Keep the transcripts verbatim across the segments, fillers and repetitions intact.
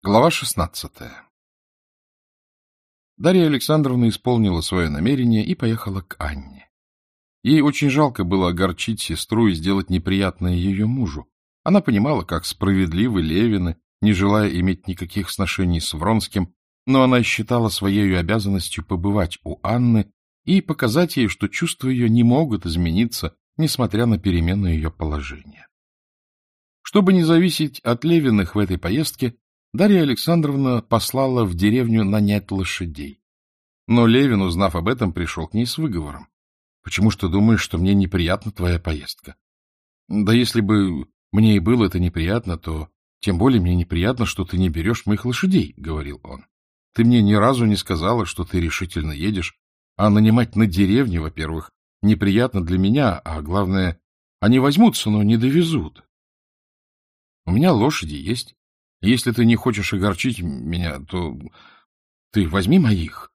Глава шестнадцатая. Дарья Александровна исполнила свое намерение и поехала к Анне. Ей очень жалко было огорчить сестру и сделать неприятное ее мужу. Она понимала, как справедливы Левины, не желая иметь никаких сношений с Вронским, но она считала своей обязанностью побывать у Анны и показать ей, что чувства ее не могут измениться, несмотря на перемену ее положения. Чтобы не зависеть от Левиных в этой поездке, Дарья Александровна послала в деревню нанять лошадей. Но Левин, узнав об этом, пришел к ней с выговором. — Почему ж ты думаешь, что мне неприятна твоя поездка? — Да если бы мне и было это неприятно, то тем более мне неприятно, что ты не берешь моих лошадей, — говорил он. — Ты мне ни разу не сказала, что ты решительно едешь, а нанимать на деревне, во-первых, неприятно для меня, а главное, они возьмутся, но не довезут. У меня лошади есть. Если ты не хочешь огорчить меня, то ты возьми моих.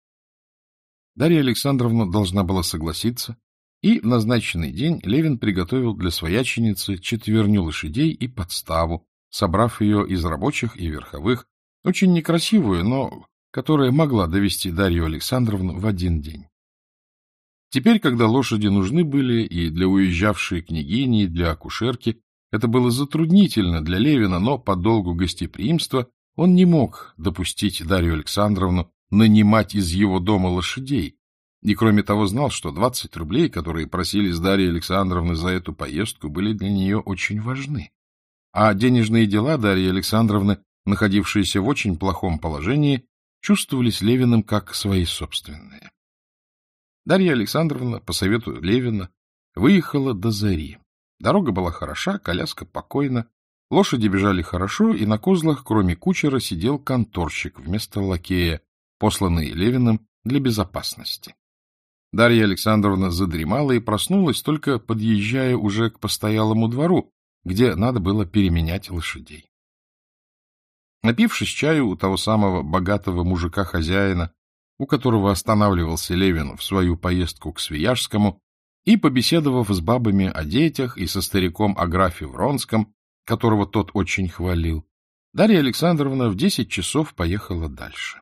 Дарья Александровна должна была согласиться, и в назначенный день Левин приготовил для свояченицы четверню лошадей и подставу, собрав ее из рабочих и верховых, очень некрасивую, но которая могла довести Дарью Александровну в один день. Теперь, когда лошади нужны были и для уезжавшей княгини, и для акушерки, это было затруднительно для Левина, но по долгу гостеприимства он не мог допустить Дарью Александровну нанимать из его дома лошадей, и, кроме того, знал, что двадцать рублей, которые просили с Дарьи Александровны за эту поездку, были для нее очень важны. А денежные дела Дарьи Александровны, находившиеся в очень плохом положении, чувствовались Левиным как свои собственные. Дарья Александровна, по совету Левина, выехала до зари. Дорога была хороша, коляска покойна, лошади бежали хорошо, и на козлах, кроме кучера, сидел конторщик вместо лакея, посланный Левиным для безопасности. Дарья Александровна задремала и проснулась, только подъезжая уже к постоялому двору, где надо было переменять лошадей. Напившись чаю у того самого богатого мужика-хозяина, у которого останавливался Левин в свою поездку к Свияжскому, и, побеседовав с бабами о детях и со стариком о графе Вронском, которого тот очень хвалил, Дарья Александровна в десять часов поехала дальше.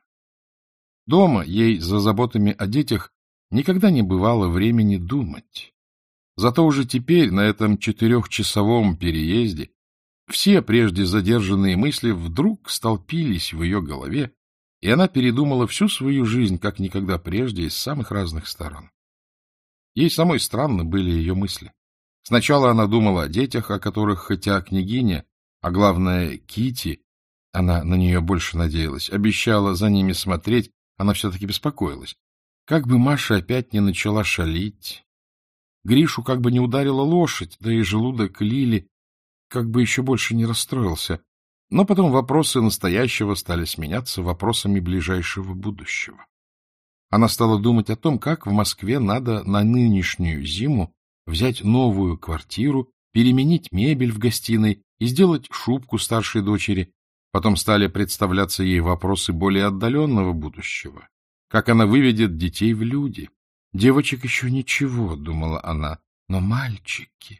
Дома ей за заботами о детях никогда не бывало времени думать. Зато уже теперь, на этом четырехчасовом переезде, все прежде задержанные мысли вдруг столпились в ее голове, и она передумала всю свою жизнь, как никогда прежде, из самых разных сторон. Ей самой странны были ее мысли. Сначала она думала о детях, о которых, хотя княгиня, а главное Кити, она на нее больше надеялась, обещала за ними смотреть, она все-таки беспокоилась. Как бы Маша опять не начала шалить, Гришу как бы не ударила лошадь, да и желудок Лили как бы еще больше не расстроился. Но потом вопросы настоящего стали сменяться вопросами ближайшего будущего. Она стала думать о том, как в Москве надо на нынешнюю зиму взять новую квартиру, переменить мебель в гостиной и сделать шубку старшей дочери. Потом стали представляться ей вопросы более отдаленного будущего. Как она выведет детей в люди? Девочек еще ничего, думала она, но мальчики.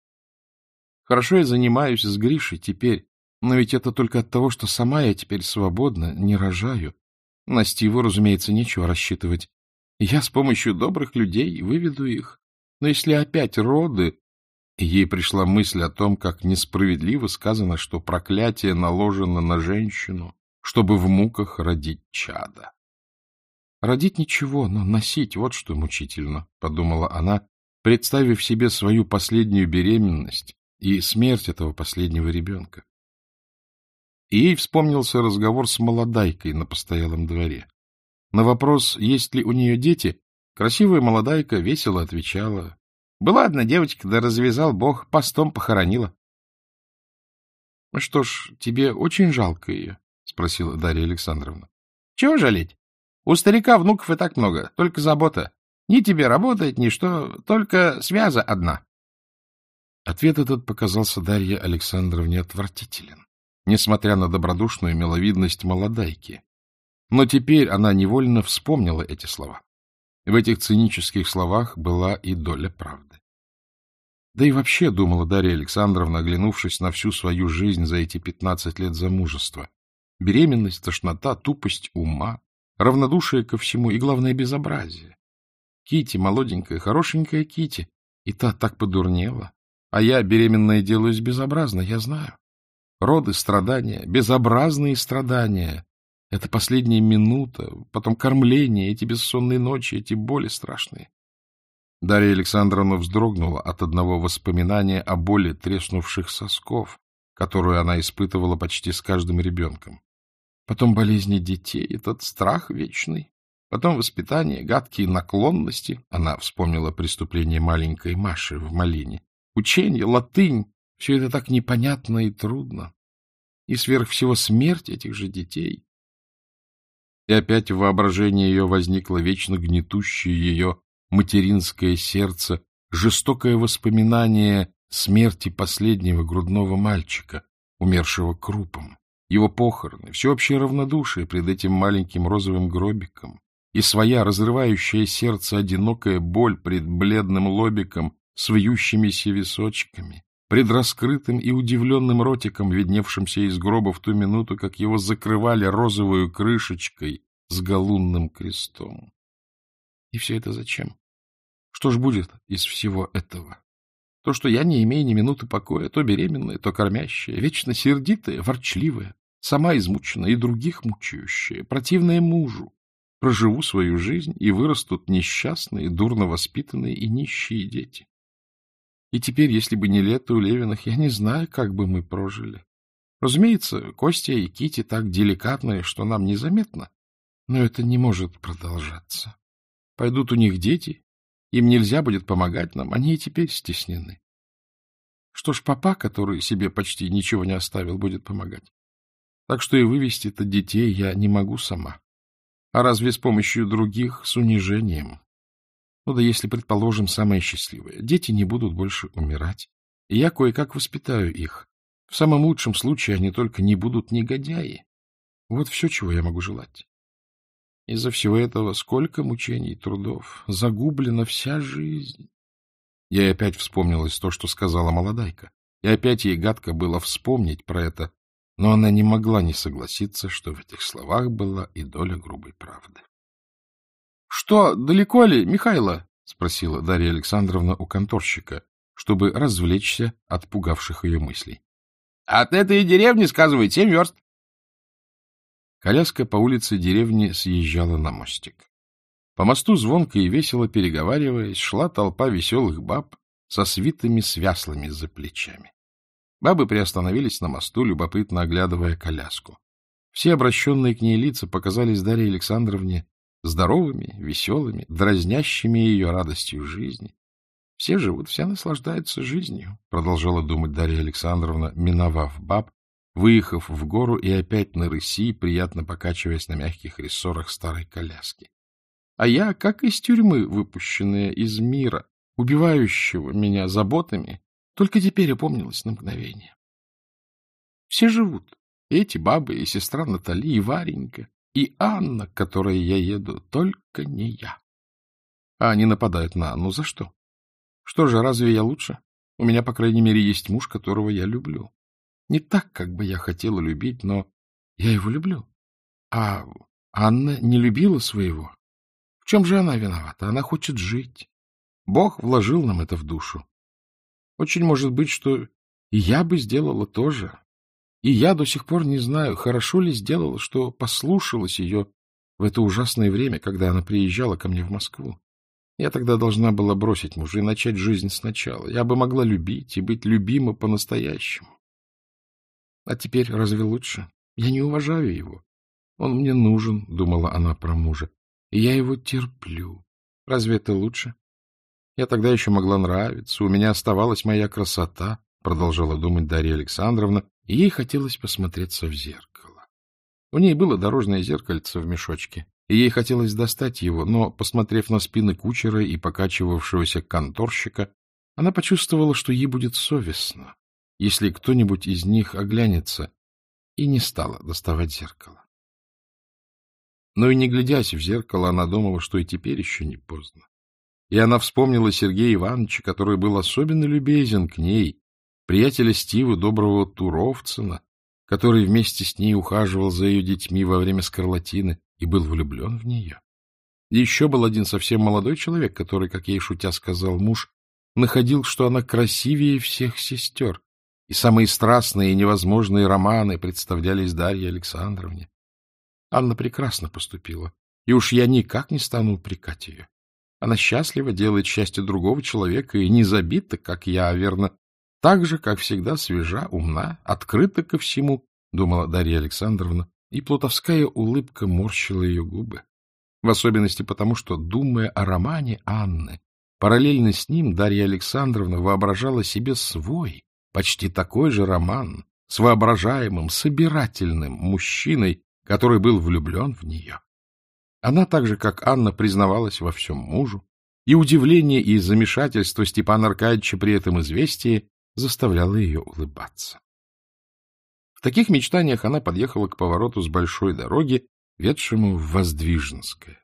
Хорошо, я занимаюсь с Гришей теперь, но ведь это только от того, что сама я теперь свободна, не рожаю. На Стиву, разумеется, нечего рассчитывать. Я с помощью добрых людей выведу их. Но если опять роды... И ей пришла мысль о том, как несправедливо сказано, что проклятие наложено на женщину, чтобы в муках родить чадо. Родить ничего, но носить — вот что мучительно, — подумала она, представив себе свою последнюю беременность и смерть этого последнего ребенка. И ей вспомнился разговор с молодайкой на постоялом дворе. На вопрос, есть ли у нее дети, красивая молодайка весело отвечала: «Была одна девочка, да развязал Бог, постом похоронила». — Что ж, тебе очень жалко ее? — спросила Дарья Александровна. — Чего жалеть? У старика внуков и так много, только забота. Ни тебе работать, ни что, только связа одна. Ответ этот показался Дарье Александровне отвратителен, несмотря на добродушную миловидность молодайки. Но теперь она невольно вспомнила эти слова. В этих цинических словах была и доля правды. Да и вообще, думала Дарья Александровна, оглянувшись на всю свою жизнь за эти пятнадцать лет замужества, Беременность, тошнота, тупость ума, равнодушие ко всему и, главное, безобразие. Кити, молоденькая, хорошенькая Кити, и та так подурнела. А я, беременная, делаюсь безобразно, я знаю. Роды, страдания, безобразные страдания. Это последняя минута, потом кормление, эти бессонные ночи, эти боли страшные. Дарья Александровна вздрогнула от одного воспоминания о боли треснувших сосков, которую она испытывала почти с каждым ребенком. Потом болезни детей, этот страх вечный. Потом воспитание, гадкие наклонности. Она вспомнила преступление маленькой Маши в Малине. Учение, латынь. Все это так непонятно и трудно. И сверх всего смерть этих же детей. И опять в воображении ее возникло вечно гнетущее ее материнское сердце, жестокое воспоминание смерти последнего грудного мальчика, умершего крупом, его похороны, всеобщее равнодушие пред этим маленьким розовым гробиком и своя разрывающая сердце одинокая боль пред бледным лобиком с вьющимися височками, пред раскрытым и удивленным ротиком, видневшимся из гроба в ту минуту, как его закрывали розовую крышечкой с галунным крестом. И все это зачем? Что ж будет из всего этого? То, что я не имею ни минуты покоя, то беременная, то кормящая, вечно сердитая, ворчливая, сама измученная и других мучающая, противная мужу, проживу свою жизнь, и вырастут несчастные, дурно воспитанные и нищие дети. И теперь, если бы не лето у Левиных, я не знаю, как бы мы прожили. Разумеется, Костя и Кити так деликатные, что нам незаметно, но это не может продолжаться. Пойдут у них дети, им нельзя будет помогать нам, они и теперь стеснены. Что ж, папа, который себе почти ничего не оставил, будет помогать. Так что и вывести-то детей я не могу сама. А разве с помощью других, с унижением? Ну да если, предположим, самое счастливое. Дети не будут больше умирать, и я кое-как воспитаю их. В самом лучшем случае они только не будут негодяи. Вот все, чего я могу желать. Из-за всего этого сколько мучений и трудов. Загублена вся жизнь. Ей опять вспомнилось то, что сказала молодайка. И опять ей гадко было вспомнить про это, но она не могла не согласиться, что в этих словах была и доля грубой правды. — Что, далеко ли, Михайло? — спросила Дарья Александровна у конторщика, чтобы развлечься от пугавших ее мыслей. — От этой деревни, сказывает, семь верст. Коляска по улице деревни съезжала на мостик. По мосту, звонко и весело переговариваясь, шла толпа веселых баб со свитыми свяслами за плечами. Бабы приостановились на мосту, любопытно оглядывая коляску. Все обращенные к ней лица показались Дарье Александровне здоровыми, веселыми, дразнящими ее радостью жизни. Все живут, все наслаждаются жизнью, продолжала думать Дарья Александровна, миновав баб, выехав в гору и опять на рыси, приятно покачиваясь на мягких рессорах старой коляски. А я, как из тюрьмы, выпущенная из мира, убивающего меня заботами, только теперь опомнилась на мгновение. Все живут, и эти бабы, и сестра Натали, и Варенька, и Анна, к которой я еду, только не я. А они нападают на Анну за что? Что же, разве я лучше? У меня, по крайней мере, есть муж, которого я люблю. Не так, как бы я хотела любить, но я его люблю. А Анна не любила своего. В чем же она виновата? Она хочет жить. Бог вложил нам это в душу. Очень может быть, что и я бы сделала то же. И я до сих пор не знаю, хорошо ли сделала, что послушалась ее в это ужасное время, когда она приезжала ко мне в Москву. Я тогда должна была бросить мужа и начать жизнь сначала. Я бы могла любить и быть любима по-настоящему. А теперь разве лучше? Я не уважаю его. Он мне нужен, — думала она про мужа, — и я его терплю. Разве это лучше? Я тогда еще могла нравиться, у меня оставалась моя красота, — продолжала думать Дарья Александровна, и ей хотелось посмотреться в зеркало. У ней было дорожное зеркальце в мешочке, и ей хотелось достать его, но, посмотрев на спины кучера и покачивавшегося конторщика, она почувствовала, что ей будет совестно, если кто-нибудь из них оглянется, и не стала доставать зеркало. Но и не глядясь в зеркало, она думала, что и теперь еще не поздно. И она вспомнила Сергея Ивановича, который был особенно любезен к ней, приятеля Стивы, доброго Туровцина, который вместе с ней ухаживал за ее детьми во время скарлатины и был влюблен в нее. И еще был один совсем молодой человек, который, как ей шутя сказал муж, находил, что она красивее всех сестер, и самые страстные и невозможные романы представлялись Дарье Александровне. Анна прекрасно поступила, и уж я никак не стану упрекать ее. Она счастлива, делает счастье другого человека и не забита, как я, а верно, так же, как всегда, свежа, умна, открыта ко всему, думала Дарья Александровна, и плутовская улыбка морщила ее губы. В особенности потому, что, думая о романе Анны, параллельно с ним Дарья Александровна воображала себе свой, почти такой же роман с воображаемым, собирательным мужчиной, который был влюблен в нее. Она, так же, как Анна, признавалась во всем мужу, и удивление и замешательство Степана Аркадьевича при этом известии заставляло ее улыбаться. В таких мечтаниях она подъехала к повороту с большой дороги, ведшему в Воздвиженское.